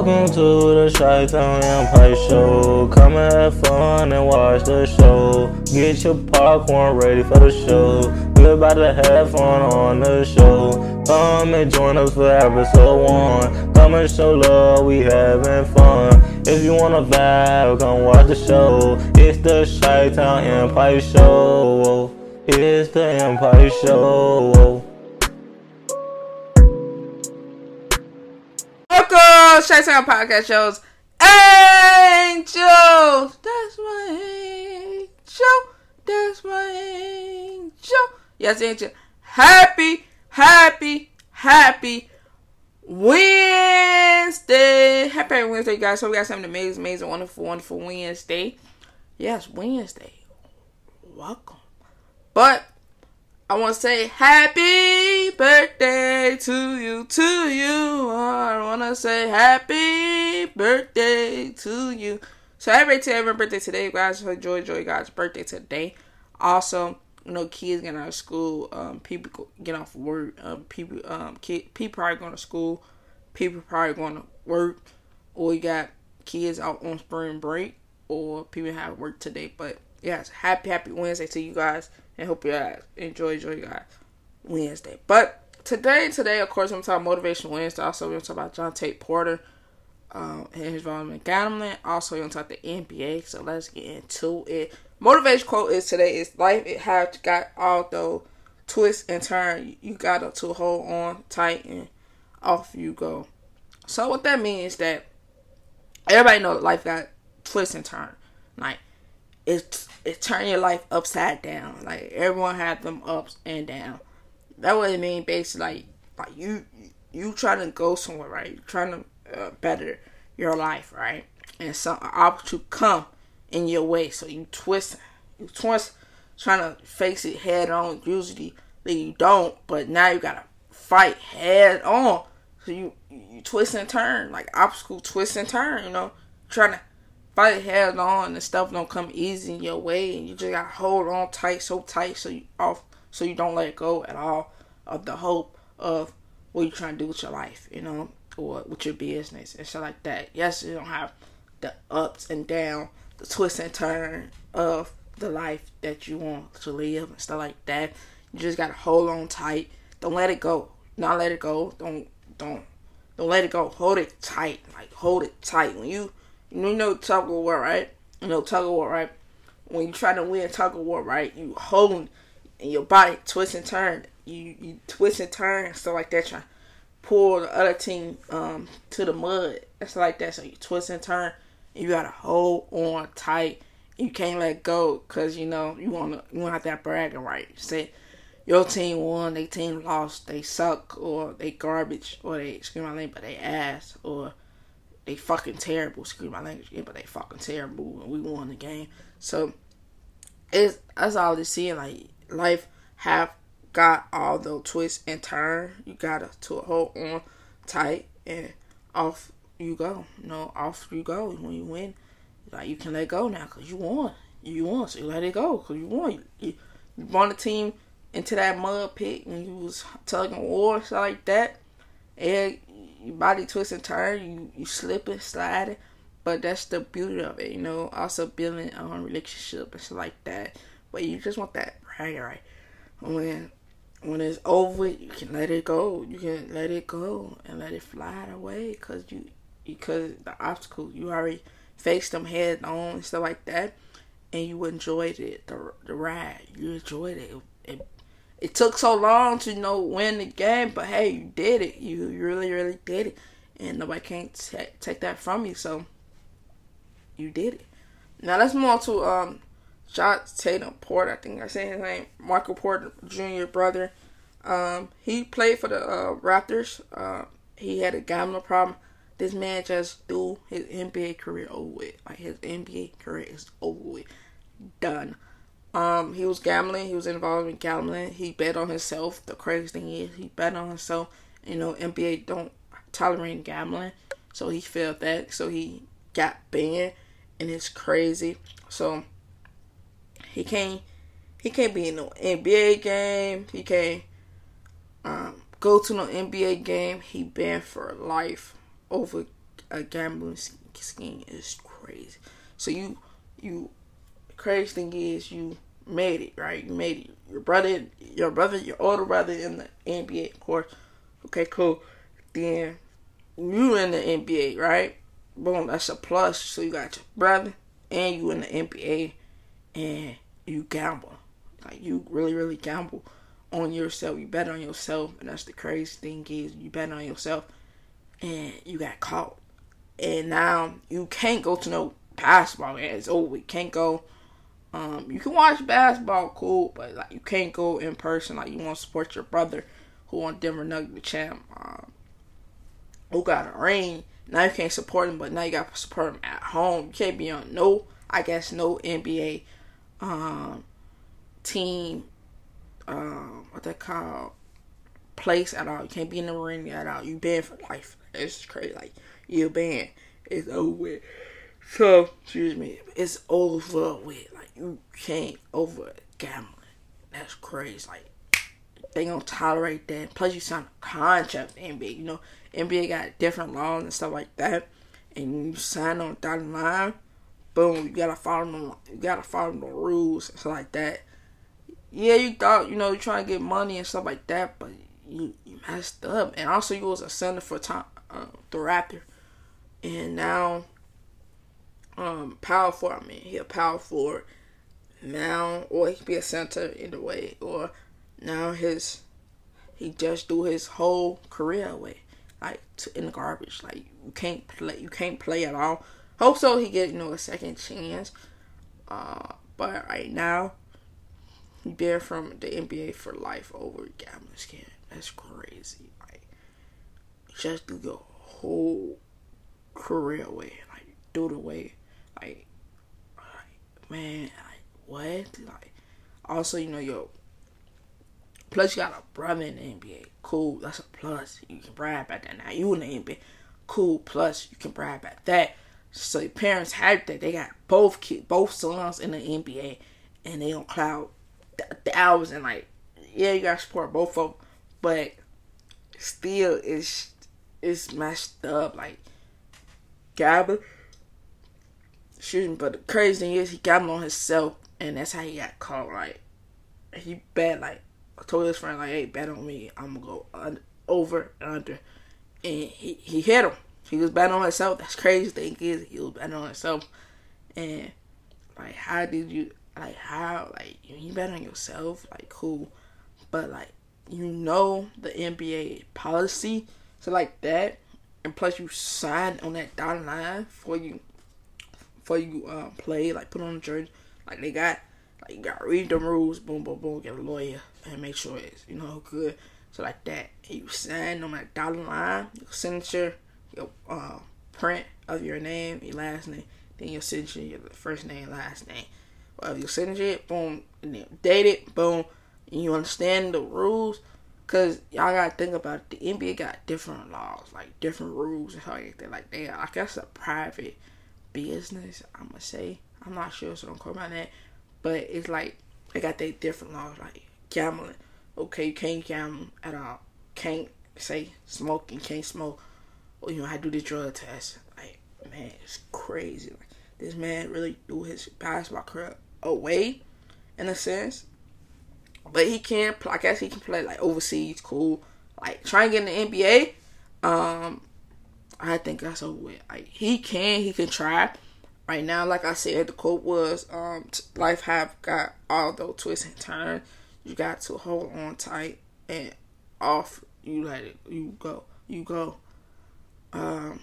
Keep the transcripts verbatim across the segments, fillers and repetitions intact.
Welcome to the Chi-Town Empire Show. Come and have fun and watch the show. Get your popcorn ready for the show. We're about to have fun on the show. Come and join us for episode one. Come and show love, we having fun. If you wanna vibe, come watch the show. It's the Chi-Town Empire Show. It's the Empire Show. Welcome, Chi-Town Podcast Shows. Angels, that's my angel. That's my angel. Yes, angel. Happy, happy, happy Wednesday. Happy Wednesday, guys. So we got something amazing, amazing, wonderful, wonderful Wednesday. Yes, Wednesday. Welcome. But I want to say happy birthday to you, to you. I want to say happy birthday to you. So happy birthday, happy birthday today, guys. So enjoy, enjoy God's birthday today. Also, you know, kids getting out of school, um, people get off work, um, people, um, kid, people probably going to school, people probably going to work, or you got kids out on spring break, or people have work today. But yes, happy, happy Wednesday to you guys. And hope you guys enjoy, enjoy you guys Wednesday. But today, today, of course, I'm talking Motivation Wednesday. Also, we're going to talk about John Tate Porter um, and his involvement in gambling. Also, we're going to talk the N B A. So let's get into it. Motivation quote is today is life. It has got all those twists and turns. You got to hold on tight and off you go. So what that means is that everybody knows life got twists and turns. Like, it's it turn your life upside down. Like, everyone had them ups and down. That what it mean, basically. Like, like you you trying to go somewhere, right? You're trying to uh, better your life, right? And some opportunity come in your way, so you twist, you twist, trying to face it head on. Usually, you don't, but now you gotta fight head on. So you you twist and turn, like obstacle twist and turn. You know, trying to fight head on, and stuff don't come easy in your way, and you just gotta hold on tight, so tight, so you off, so you don't let go at all of the hope of what you're trying to do with your life, you know, or with your business and stuff like that. Yes, you don't have the ups and downs, the twists and turn of the life that you want to live and stuff like that. You just gotta hold on tight. Don't let it go. Not let it go. Don't don't don't let it go. Hold it tight. Like, hold it tight. When you You know tug of war, right? You know tug of war, right? When you try to win tug of war, right? You hold and your body twist and turn. You you twist and turn and stuff like that, trying to pull the other team um to the mud and stuff like that. So you twist and turn. And you gotta hold on tight. You can't let go, cause you know you wanna you wanna have that bragging right. You say your team won, their team lost, they suck, or they garbage, or they scream my name, but they ass, or they fucking terrible. Excuse my language again, but they fucking terrible, and we won the game. So it's that's all it's seeing. Like, life have got all those twists and turns. You gotta to hold on tight, and off you go. You know, off you go when you win. Like, you can let go now because you won. You won, so you let it go because you won. You, you, you brought the team into that mud pit, and you was tugging war, stuff like that. And your body twist and turn, you, you slipping, sliding, but that's the beauty of it, you know. Also building a um, relationship and stuff like that, but you just want that right, right. When when it's over, you can let it go. You can let it go and let it fly away, cause you because the obstacles you already faced them head on and stuff like that, and you enjoyed it, the the ride. You enjoyed it. It, it It took so long to, you know, win the game, but hey, you did it. You really, really did it. And nobody can't t- take that from you, so you did it. Now, let's move on to um, John Tate Porter. I think I said his name. Michael Porter Junior brother. Um, he played for the uh, Raptors. Uh, he had a gambling problem. This man just threw his N B A career over with. Like, his N B A career is over with. Done. Um, he was gambling. He was involved in gambling. He bet on himself. The crazy thing is, he bet on himself. You know, N B A don't tolerate gambling, so he failed that. So he got banned, and it's crazy. So he can't, he can't be in no N B A game. He can't um, go to no N B A game. He banned for life over a gambling scheme is crazy. So you, you, the crazy thing is you made it, right? You made it. Your brother, your brother, your older brother in the N B A, of course. Okay, cool. Then you in the N B A, right? Boom, that's a plus. So you got your brother and you in the N B A, and you gamble. Like, you really, really gamble on yourself. You bet on yourself, and that's the crazy thing is you bet on yourself, and you got caught. And now you can't go to no basketball. Man. It's over. You can't go. Um, you can watch basketball, cool, but like you can't go in person. Like, you want to support your brother who on Denver Nuggets champ, um, who got a ring. Now you can't support him, but now you got to support him at home. You can't be on no, I guess, no N B A um, team, um, what they call, place at all. You can't be in the ring at all. You banned for life. It's crazy. Like, you're banned. It's over with. So, excuse me, it's over with. Like, you can't over gambling. That's crazy. Like, they gonna tolerate that. Plus, you sign a contract with the N B A. You know, N B A got different laws and stuff like that. And you sign on the dotted line, boom, you gotta follow them. You gotta follow the rules and stuff like that. Yeah, you thought, you know, you're trying to get money and stuff like that, but you, you messed up. And also, you was a center for time, uh, the Raptor. And now, um, power forward. I mean, he a power forward now, or he could be a center either way, or now his he just do his whole career away, like to, in the garbage. Like, you can't play, you can't play at all. Hope so he get, you know, a second chance. Uh, but right now, he been from the N B A for life over gambling scam. That's crazy. Like, just do your whole career away, like do it away. Like, like man, like what? Like, also, you know, yo. Plus, you got a brother in the N B A. Cool, that's a plus. You can brag about that. Now you in the N B A. Cool, plus you can brag about that. So your parents have that. They got both kids, both sons in the N B A, and they on cloud th- hours. And like, yeah, you gotta support both of them, but still, it's it's messed up. Like, gambling. Excuse me, but the crazy thing is he gambled on himself, and that's how he got caught. Like, he bet, like, I told his friend, like, hey, bet on me. I'm going to go under, over and under. And he, he hit him. He was betting on himself. That's crazy thing is he was betting on himself. And, like, how did you, like, how, like, you bet on yourself? Like, cool. But, like, you know the N B A policy. So, like that. And plus, you signed on that dotted line for you, for you um, play, like, put on the jersey. Like, they got, like, you got to read the rules. Boom, boom, boom. Get a lawyer. And make sure it's, you know, good. So like that, and you sign on that dotted line, your signature, your uh, print of your name, your last name, then your signature, your first name, last name. Of your signature, boom, and then date it, boom. And you understand the rules, cause y'all gotta think about it. The N B A got different laws, like different rules and how like that. Like they, I guess, a private business. I'ma say, I'm not sure, so don't quote me on that. But it's like they got their different laws, like gambling. Okay, you can't gamble at all. Can't say smoking, can't smoke. Or you know, I do the drug test. Like, man, it's crazy. Like, this man really threw his basketball career away, in a sense. But he can play, I guess he can play like overseas, cool. Like, trying to get in the N B A, um, I think that's over with. Like, he can, he can try. Right now, like I said, the quote was, um, life have got all those twists and turns. You got to hold on tight, and off you let it, you go, you go. Um,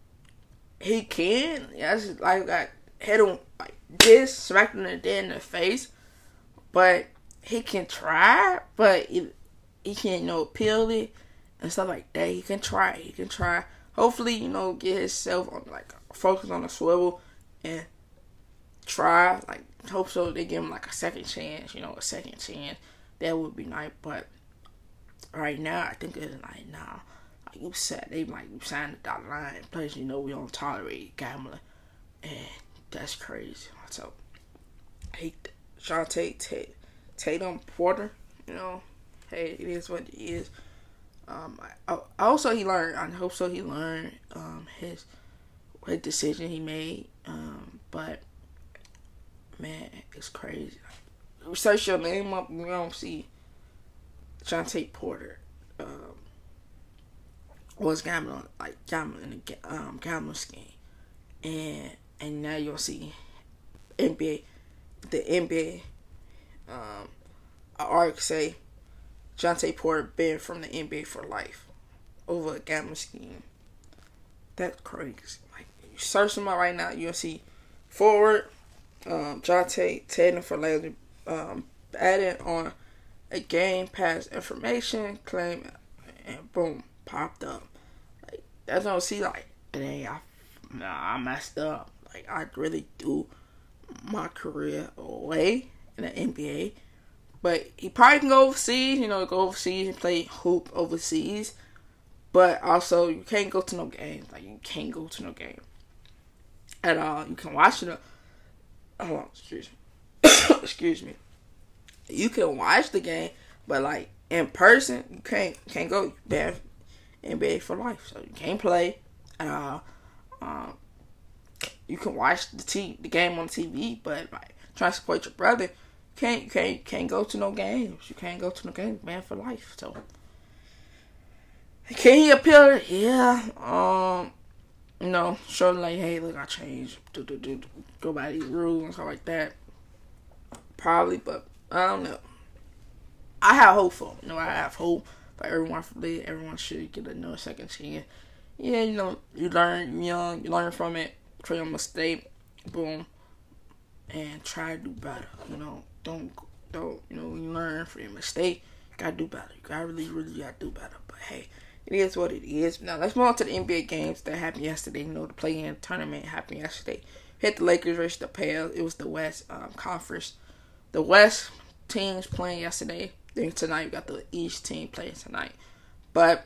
he can, yeah, it's just like got hit him like this, smacked him dead in the face, but he can try, but he, he can't, you know, appeal it and stuff like that. He can try, he can try. Hopefully, you know, get himself on, like, focus on the swivel and try, like, hope so they give him like a second chance, you know, a second chance. That would be nice, but right now I think it's like, nah, like you said, they like you signed the dotted line. Plus, you know, we don't tolerate gambling, and that's crazy. So, I hate Shantae Tate, Tatum Porter, you know, hey, it is what it is. Um, I, I also he learned. I hope so. He learned um his what decision he made. Um, but man, it's crazy. Search your name up, you don't see Jontay Porter um, was gambling, like gambling in a um, gambling scheme, and and now you'll see N B A, the N B A, um, an article say Jontay Porter banned from the N B A for life over a gambling scheme. That's crazy. Like, you search them out right now, you'll see forward um, Jontay Tatum for later. Um, added on a Game Pass information claim, and boom, popped up. Like, that's what I see. Like, dang, I, nah, I messed up. Like, I really do my career away in the N B A. But he probably can go overseas, you know, go overseas and play hoop overseas. But also, you can't go to no games. Like, you can't go to no game at all. You can watch it. Hold on, excuse me. Excuse me. You can watch the game, but like in person, you can't can't go. Bad N B A for life, so you can't play. Uh, um, you can watch the t the game on T V, but like trying to support your brother, you can't you can't can't go to no games. You can't go to no games, man, for life. So can he appeal? Yeah. Um. You know, show them like, hey, look, I changed. Do do do. Go by these rules and stuff like that. Probably, but I don't know. I have hope for him. You know, I have hope for everyone for that. Everyone should get another second chance. Yeah, you know, you learn young, you learn from it, from your mistake, boom, and try to do better. You know, don't, don't, you know, when you learn from your mistake, you gotta do better. You gotta really, really gotta do better. But hey, it is what it is. Now, let's move on to the N B A games that happened yesterday. You know, the play-in tournament happened yesterday. Hit the Lakers versus the Pels. It was the West um, Conference. The West teams playing yesterday. Then tonight we got the East team playing tonight. But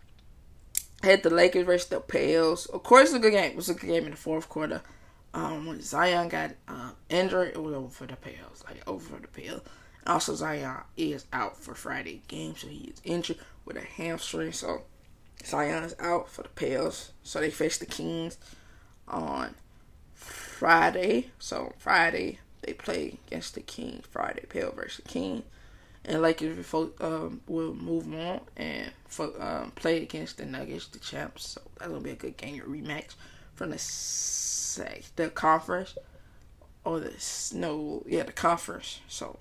had the Lakers versus the Pels. Of course, it was a good game. It was a good game in the fourth quarter. Um, when Zion got uh, injured, it was over for the Pels. Like over for the Pels. Also, Zion is out for Friday game, so he is injured with a hamstring. So Zion is out for the Pels. So they face the Kings on Friday. So Friday. They play against the King Friday, Pale versus the King, and Lakers um, will move on and for, um, play against the Nuggets, the champs. So that's gonna be a good game, a rematch from the sec, the conference or the no, yeah, the conference. So,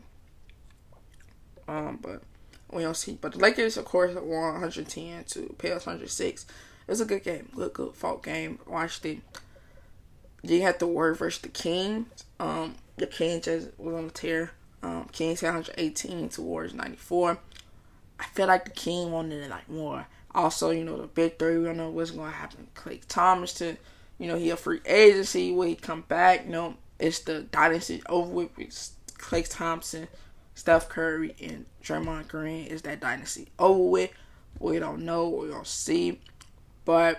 um, but we don't see. But the Lakers, of course, won one hundred ten to Pale's one hundred six. It was a good game, good, good fought game. Watched it. You had the Warriors versus the Kings. Um, the Kings just was on the tear. Um, Kings had one hundred eighteen to Warriors ninety-four. I feel like the King wanted it like more. Also, you know, the big three, we don't know what's going to happen. Klay Thompson, you know, he a free agency. Will he come back? You know, it's the dynasty over with. With Klay Thompson, Steph Curry, and Draymond Green. Is that dynasty over with? We don't know. We don't see. But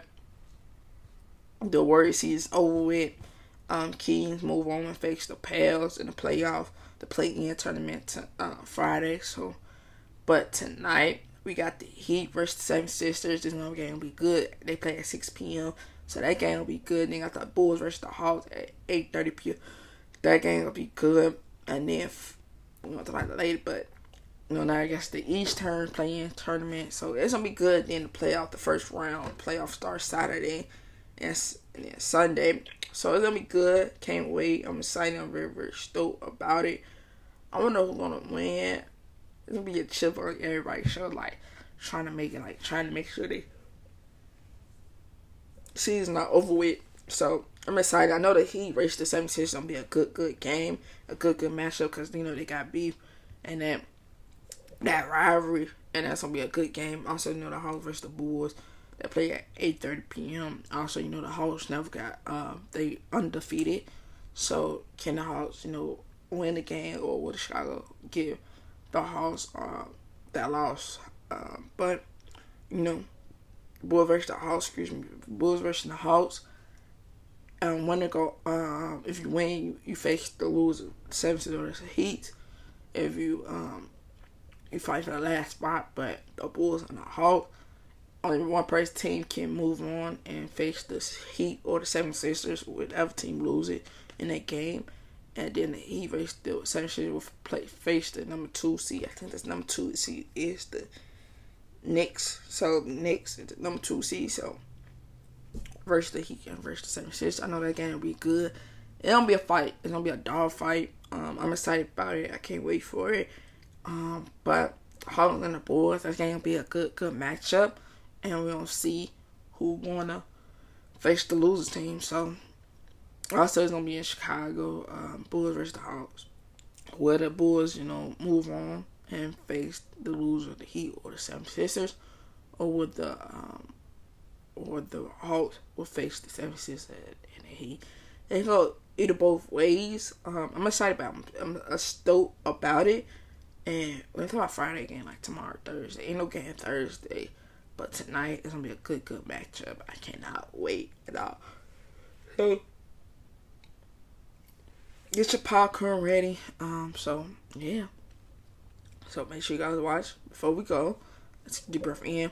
the Warriors season over with. Um, Kings move on and face the Pels in the playoff, the play-in tournament to, uh, Friday. So, but tonight we got the Heat versus the Seven Sisters. This game will be good. They play at six p.m. So that game will be good. Then got the Bulls versus the Hawks at eight thirty p.m. That game will be good. And then we want to talk about it later, but you know, now I guess the East turn play-in tournament. So it's gonna be good. Then the playoff, the first round playoff starts Saturday and, and then Sunday. So it's gonna be good. Can't wait. I'm excited. I'm very, very stoked about it. I don't know who's gonna win. It's gonna be a chip on everybody's show, like trying to make it, like trying to make sure they season's not over with. So I'm excited. I know the Heat versus the seventy-sixers gonna be a good, good game, a good, good matchup because you know they got beef and that that rivalry, and that's gonna be a good game. Also, you know the Hawks versus the Bulls. They play at eight thirty p.m. Also, you know, the Hawks never got, uh, they undefeated. So, can the Hawks, you know, win the game, or will the Chicago give the Hawks uh, that loss? Uh, but, you know, Bulls versus the Hawks, excuse me, Bulls versus the Hawks. Um, when they go, um, if you win, you, you face the loser, the seventh or the Heat. If you, um, you fight for the last spot, but the Bulls and the Hawks, only one person team can move on and face the Heat or the seventy-sixers. Whichever team lose it in that game. And then the Heat versus the seventy-sixers will play, face the number two seed. I think that's number two seed is the Knicks. So Knicks is the number two seed. So versus the Heat and versus the seventy-sixers. I know that game will be good. It's gonna be a fight. It's gonna be a dog fight. Um, I'm excited about it. I can't wait for it. Um, but Hawks and the Bulls, that's gonna be a good, good matchup. And we're gonna see who gonna face the loser team. So also it's gonna be in Chicago, um, Bulls versus the Hawks. Where the Bulls, you know, move on and face the loser, the Heat or the seventy-sixers, or would the um, or the Hawks will face the seventy-sixers and the Heat. They go either both ways. Um, I'm excited about it. I'm, I'm stoked about it. And we're talking about Friday game, like tomorrow, Thursday. Ain't no game Thursday. But tonight is going to be a good, good matchup. I cannot wait at all. So, get your popcorn ready. Um, so, yeah. So, make sure you guys watch. Before we go, let's deep breath in.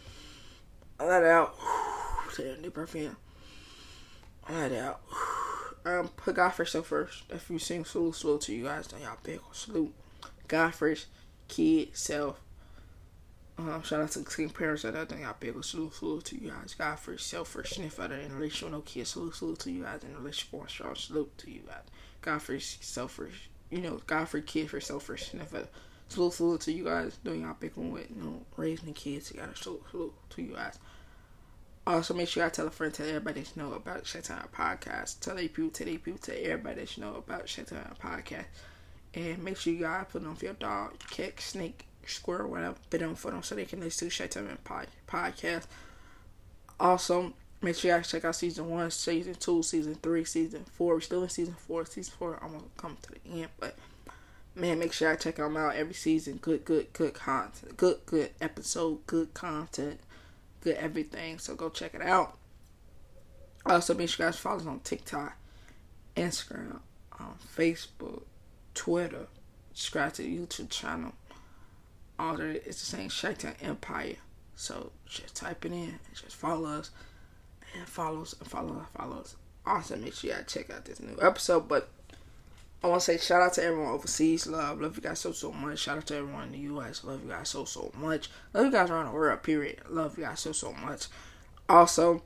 Let it out. Take deep breath in. Let it out. Um, put God first, so first. If you sing salute, salute to you guys, then y'all big salute. God first, kid, self. Um, shout out to the single parents that I think y'all big salute, salute to you guys. God first, self first, sniff out in a relationship, no kids, salute, salute to you guys. In a relationship, going strong, salute to you guys. God first, self first. You know, God first, kid first, self first, sniff out. Salute, salute to you guys. Doing y'all big one with, you know, raising the kids. You gotta salute, salute to you guys. Also, make sure y'all tell a friend, tell everybody that you know about Shaitan Podcast. Tell their people, tell their people, tell everybody that you know about Shaitan Podcast. And make sure you guys put on for your dog, your cat, snake, squirrel, whatever. Put on for them so they can listen to Shaitan Podcast. Also, make sure you guys check out season one, season two, season three, season four. We're still in season four. Season four, I'm going to come to the end. But, man, make sure I check them out every season. Good, good, good content. Good, good episode. Good content. Good everything. So go check it out. Also, make sure you guys follow us on TikTok, Instagram, um, Facebook, Twitter. Subscribe to the YouTube channel. All that it's the same Shaitan Empire. So just type it in and just follow us. And follow us and follow us, follow us. Also, make sure you guys check out this new episode. But I want to say shout out to everyone overseas. Love. Love you guys so, so much. Shout out to everyone in the U S. Love you guys so, so much. Love you guys around the world, period. Love you guys so, so much. Also,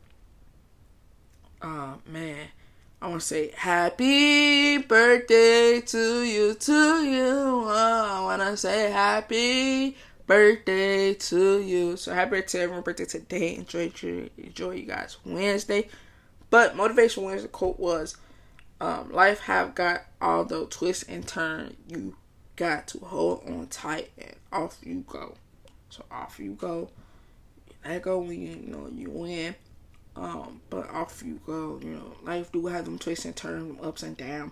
uh, man, I want to say happy birthday to you, to you. Uh, I want to say happy birthday to you. So happy birthday to everyone. Birthday today. Enjoy, enjoy, enjoy you guys Wednesday. But Motivation Wednesday quote was, Um, life have got all the twists and turns. You got to hold on tight and off you go. So off you go. You let go when you, you know you win. Um, but off you go. You know, life do have them twists and turns, them ups and downs.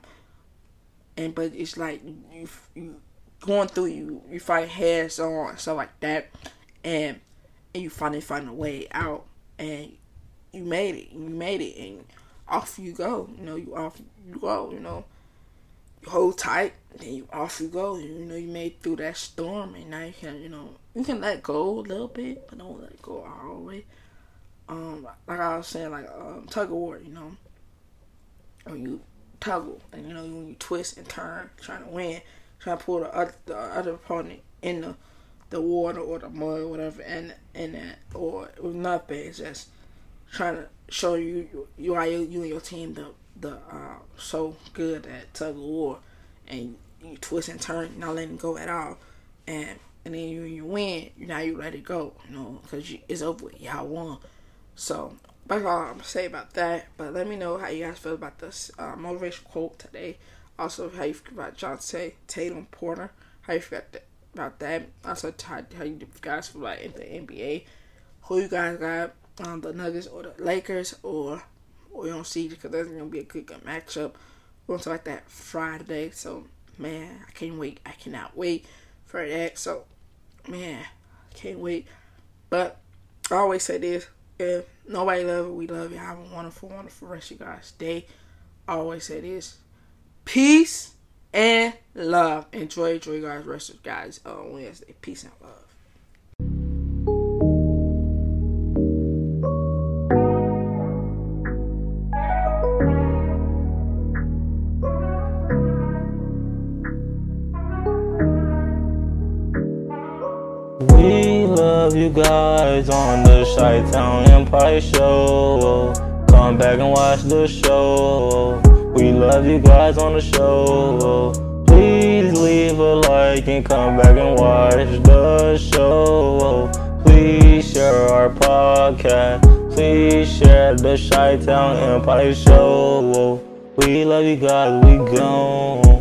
And but it's like you you going through you you fight heads on and stuff like that, and and you finally find a way out, and you made it. You made it, and off you go. You know, you off you go, you know. You hold tight, then you off you go. You know, you made it through that storm, and now you can, you know, you can let go a little bit, but don't let go all the way. Um, like I was saying, like um, tug of war, you know. When you tuggle, and you know, when you twist and turn, trying to win, trying to pull the other, the other opponent in the the water or the mud or whatever, and and that, or with nothing, it's just trying to show you you, you are you, you and your team the the uh, so good at tug of war, and you twist and turn, not letting go at all, and and then you you win, now you let it go, you know, because it's over with, y'all won. So that's all I'm gonna say about that. But let me know how you guys feel about this uh, motivation quote today. Also, how you feel about Jonte Tatum Porter. How you feel about that? Also, how, how you guys feel about in the N B A. Who you guys got? Um, the Nuggets or the Lakers, or or you don't see, because that's gonna be a good, good matchup. We're gonna talk like that Friday. So man, I can't wait. I cannot wait for that. So man, I can't wait. But I always say this: if nobody love it, we love you. Have a wonderful, wonderful rest of you guys' day. I always say this: peace and love. Enjoy, enjoy you guys' rest of you guys' rest of guys on Wednesday. Peace and love. you guys on the Chi-Town Empire Show. Come back and watch the show. We love you guys on the show. Please leave a like and come back and watch the show. Please share our podcast. Please share the Chi-Town Empire Show. We love you guys. We gone.